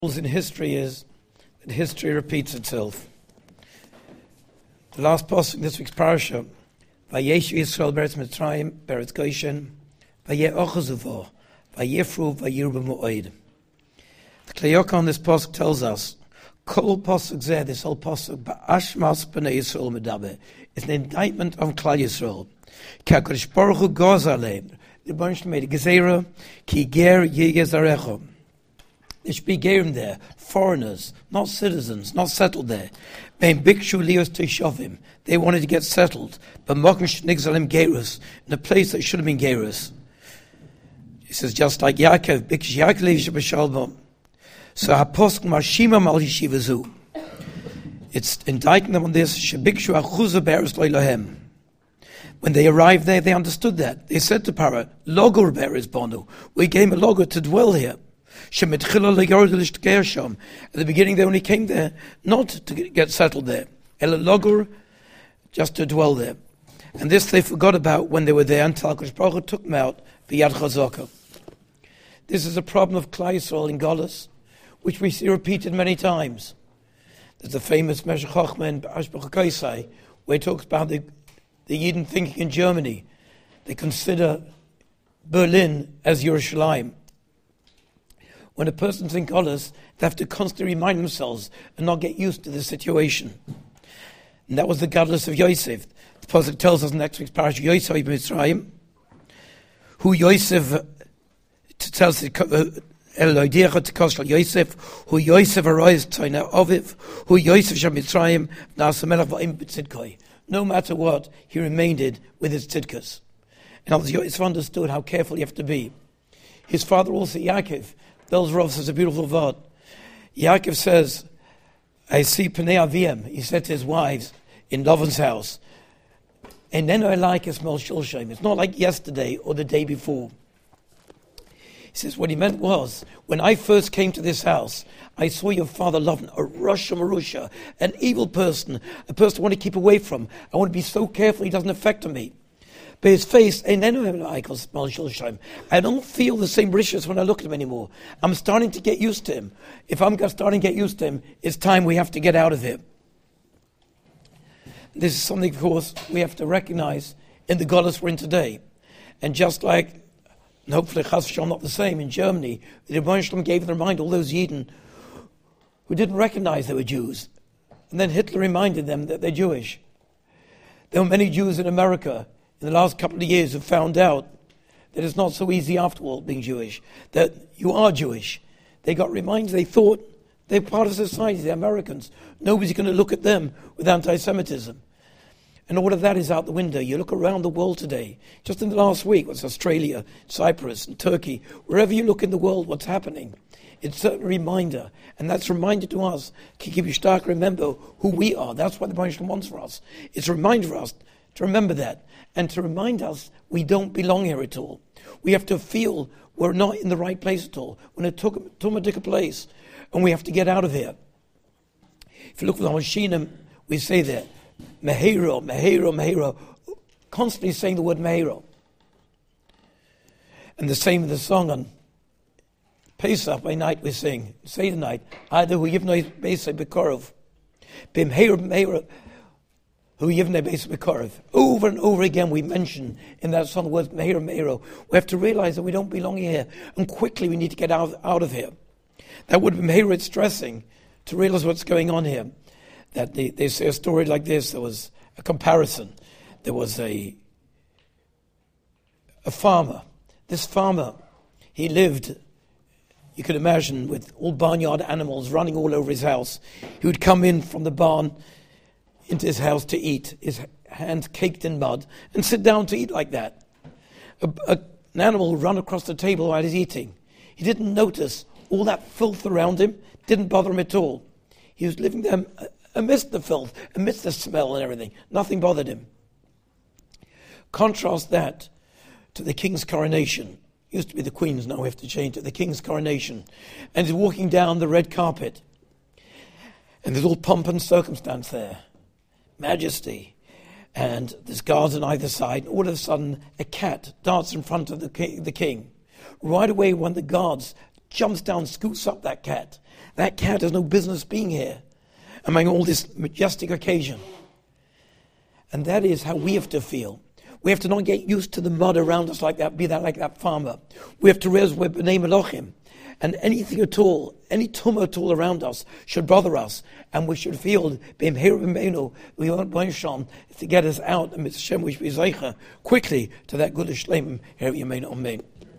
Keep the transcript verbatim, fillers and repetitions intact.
In history is that history repeats itself. The last pasuk in this week's parasha, Vayeshu Yisrael beretz Mitzrayim, beretz Goshen, Vayeh Ochazuvo, Vayefru, Vayirbu Mu'oid. The Kleyok on this pasuk tells us, Kol pasuk zeh, this whole pasuk, Ba'ashmas b'nei Yisrael medaber, is an indictment on Klal Yisrael. Ki HaKadosh Baruch Hu gozer aleim, the Baruch made a gezerah, ki ger yegezarecho. There should be gerim there, foreigners, not citizens, not settled there. They wanted to get settled, but in a place that should have been gerus. He says, just like Yaakov, so haposk marshima mal yeshivazu. It's indicting them on this. When they arrived there, they understood that. They said to Parah, Logor beres bonu. We gave him a logor to dwell here. At the beginning they only came there not to get settled there, just to dwell there. And this they forgot about when they were there until HaKadosh Baruch Hu took them out, b'yad chazaka. This is a problem of Klal Yisrael in Golus, which we see repeated many times. There's the famous Meshech Chochmah in Ashbach HaKaisai, where he talks about the, the Yidden thinking in Germany. They consider Berlin as Yerushalayim. When a person's in Golus, they have to constantly remind themselves and not get used to the situation. And that was the Gadlus of Yosef. The Pasuk tells us in next week's parasha, Yosef ibn Mitzrayim, who Yosef tells Eloidecha to Koshal Yosef, who Yosef arose Tzayna Oviv, who Yosef Shem Mitzrayim, Nasamelach Va'im B'tzidkoi. No matter what, he remained with his tzidkas. And as Yosef understood how careful you have to be. His father also, Yaakov, Belz Rov says a beautiful word. Yaakov says, I see Pnei Avim, he said to his wives in Lavan's house, and then I like a smell shulshem. It's not like yesterday or the day before. He says, what he meant was, when I first came to this house, I saw your father Lavan, a Rasha Marusha, an evil person, a person I want to keep away from. I want to be so careful he doesn't affect me. But his face, I don't feel the same riches when I look at him anymore. I'm starting to get used to him. If I'm starting to get used to him, it's time we have to get out of here. This is something, of course, we have to recognize in the Golus we're in today. And just like, and hopefully Chas V'Shalom not the same, in Germany, the Rebbeinu Shalom gave their mind all those Yidden who didn't recognize they were Jews. And then Hitler reminded them that they're Jewish. There were many Jews in America in the last couple of years have found out that it's not so easy after all being Jewish, that you are Jewish. They got reminded, they thought they're part of society, they're Americans. Nobody's going to look at them with anti-Semitism. And all of that is out the window. You look around the world today, just in the last week, what's Australia, Cyprus, and Turkey, wherever you look in the world, what's happening. It's a reminder, and that's a reminder to us, Kiki B'Shtak, remember who we are. That's what the Baruch wants for us. It's a reminder for us to remember that. And to remind us we don't belong here at all. We have to feel we're not in the right place at all. We're in a Tumadik place, and we have to get out of here. If you look at the Hashinim, we say that, Mehero, Mehero, Mehero, constantly saying the word Mehero. And the same in the song on Pesach by night we sing, say the night, Either who give no Pesach Bekorov, Bim Mehero, Mehero, over and over again we mention in that song the words Meiro, Meiro. We have to realize that we don't belong here, and quickly we need to get out, out of here. That would be Meiro stressing to realize what's going on here. That they, they say a story like this, there was a comparison. There was a a farmer. This farmer, he lived, you could imagine, with all barnyard animals running all over his house. He would come in from the barn into his house to eat, his hands caked in mud, and sit down to eat like that. A, a, an animal would run across the table while he's eating. He didn't notice all that filth around him, didn't bother him at all. He was living there amidst the filth, amidst the smell and everything. Nothing bothered him. Contrast that to the king's coronation. It used to be the queen's, now we have to change it, the king's coronation. And he's walking down the red carpet. And there's all pomp and circumstance there. Majesty, and there's guards on either side. All of a sudden, a cat darts in front of the king. The king. Right away, one of the guards jumps down, scoots up that cat, That cat has no business being here among all this majestic occasion. And that is how we have to feel. We have to not get used to the mud around us like that, be that like that farmer. We have to realize we're b'nei Melochim. And anything at all, any tumor at all around us should bother us. And we should feel, we want Boishon to get us out, and Mitzvah Shem, we should be Zeicha quickly to that good Shleim, here you may not mean.